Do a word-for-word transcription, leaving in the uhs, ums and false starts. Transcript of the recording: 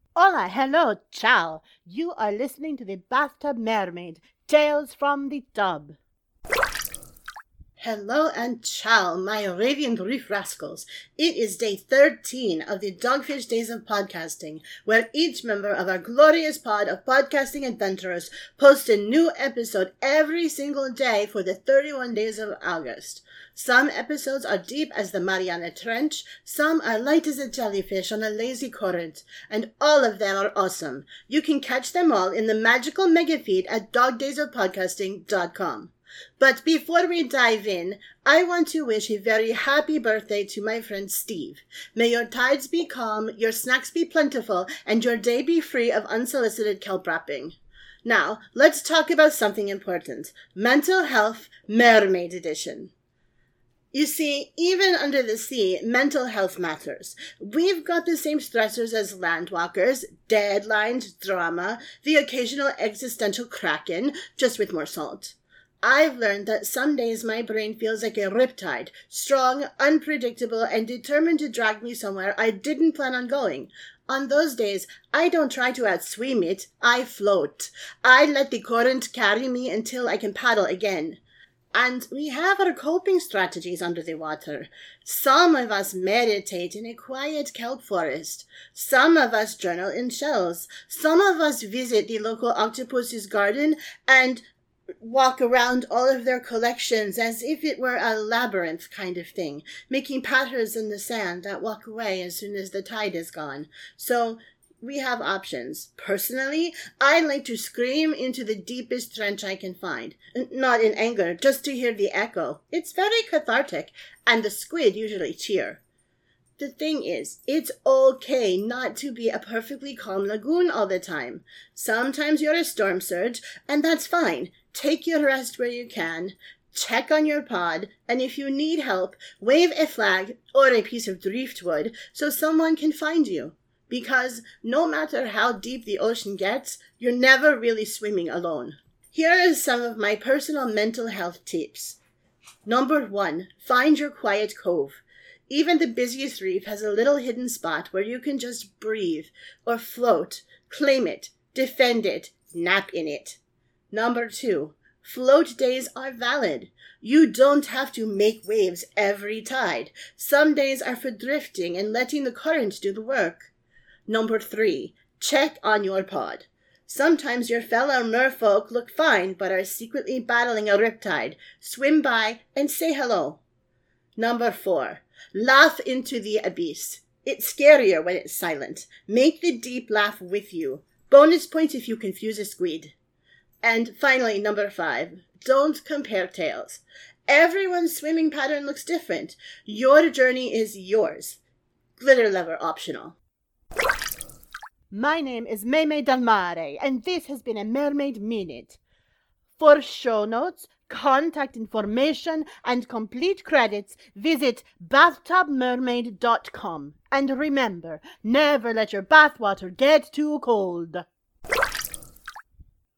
Hola, hello, ciao. You are listening to the Bathtub Mermaid, Tales from the Tub. Hello and ciao, my radiant reef rascals. It is day thirteen of the Dogfish Days of Podcasting, where each member of our glorious pod of podcasting adventurers posts a new episode every single day for the thirty-one days of August. Some episodes are deep as the Mariana Trench, some are light as a jellyfish on a lazy current, and all of them are awesome. You can catch them all in the magical mega feed at dog days of podcasting dot com. But before we dive in, I want to wish a very happy birthday to my friend Steve. May your tides be calm, your snacks be plentiful, and your day be free of unsolicited kelp wrapping. Now, let's talk about something important. Mental Health Mermaid Edition. You see, even under the sea, mental health matters. We've got the same stressors as landwalkers, deadlines, drama, the occasional existential kraken, just with more salt. I've learned that some days my brain feels like a riptide, strong, unpredictable, and determined to drag me somewhere I didn't plan on going. On those days, I don't try to outswim it, I float. I let the current carry me until I can paddle again. And we have our coping strategies under the water. Some of us meditate in a quiet kelp forest. Some of us journal in shells. Some of us visit the local octopus's garden and walk around all of their collections as if it were a labyrinth kind of thing, making patterns in the sand that walk away as soon as the tide is gone. So we have options. Personally, I like to scream into the deepest trench I can find. Not in anger, just to hear the echo. It's very cathartic, and the squid usually cheer. The thing is, it's okay not to be a perfectly calm lagoon all the time. Sometimes you're a storm surge, and that's fine. Take your rest where you can, check on your pod, and if you need help, wave a flag or a piece of driftwood so someone can find you. Because no matter how deep the ocean gets, you're never really swimming alone. Here are some of my personal mental health tips. Number one, find your quiet cove. Even the busiest reef has a little hidden spot where you can just breathe or float, claim it, defend it, nap in it. Number two, float days are valid. You don't have to make waves every tide. Some days are for drifting and letting the current do the work. Number three, check on your pod. Sometimes your fellow merfolk look fine but are secretly battling a riptide. Swim by and say hello. Number four, laugh into the abyss. It's scarier when it's silent. Make the deep laugh with you. Bonus points if you confuse a squid. And finally, number five, don't compare tales. Everyone's swimming pattern looks different. Your journey is yours. Glitter lever optional. My name is Maymay Del Mare, and this has been a Mermaid Minute. For show notes, contact information, and complete credits, visit bathtub mermaid dot com. And remember, never let your bathwater get too cold.